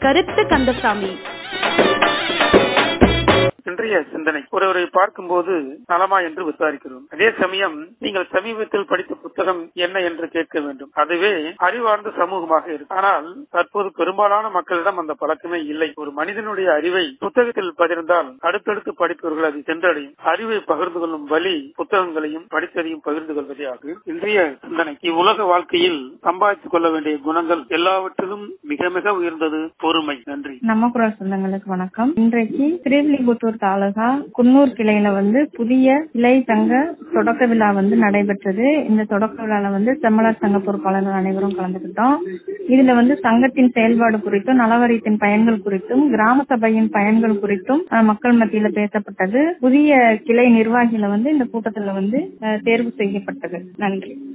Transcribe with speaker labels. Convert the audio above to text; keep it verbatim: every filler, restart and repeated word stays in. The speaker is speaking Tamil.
Speaker 1: கருத்து கந்தசாமி.
Speaker 2: இன்றைய சிந்தனை, ஒருவரை பார்க்கும்போது நலமா என்று விசாரிக்கிறோம். அதே சமயம் நீங்கள் சமீபத்தில் படித்த புத்தகம் என்ன என்று கேட்க வேண்டும். அதுவே அறிவார்ந்த சமூகமாக இருக்கும். ஆனால் தற்போது பெரும்பாலான மக்களிடம் அந்த பழக்கமே இல்லை. ஒரு மனிதனுடைய அறிவை புத்தகத்தில் பதிர்ந்தால் அடுத்தடுத்து படிப்பவர்கள் அதை சென்றடையும். அறிவை பகிர்ந்து கொள்ளும் வழி புத்தகங்களையும் படித்ததையும் பகிர்ந்து கொள்வதே ஆகும். இன்றைய சிந்தனை, இவ்வுலக வாழ்க்கையில் சம்பாதித்துக் கொள்ள வேண்டிய குணங்கள் எல்லாவற்றிலும் மிக மிக உயர்ந்தது பொறுமை. நன்றி.
Speaker 3: நம்ம குரல் சொந்தங்களுக்கு வணக்கம். இன்றைக்கு ஸ்ரீவில்லிபுத்தூர் தாலுகா குன்னூர் கிளையில வந்து புதிய கிளை சங்க தொடக்க விழா வந்து நடைபெற்றது. இந்த தொடக்க விழால வந்து செம்மலர் சங்க பொறுப்பாளர்கள் அனைவரும் கலந்துகிட்டோம். இதுல வந்து சங்கத்தின் செயல்பாடு குறித்தும் நலவாரியத்தின் பயன்கள் குறித்தும் கிராம சபையின் பயன்கள் குறித்தும் மக்கள் மத்தியில பேசப்பட்டது. புதிய கிளை நிர்வாகிகளை வந்து இந்த கூட்டத்துல வந்து தேர்வு செய்யப்பட்டது. நன்றி.